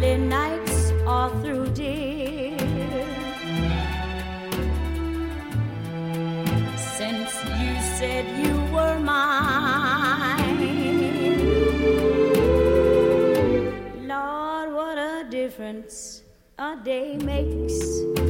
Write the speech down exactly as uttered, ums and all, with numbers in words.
Friday nights are through, dear. Since you said you were mine, Lord, what a difference a day makes.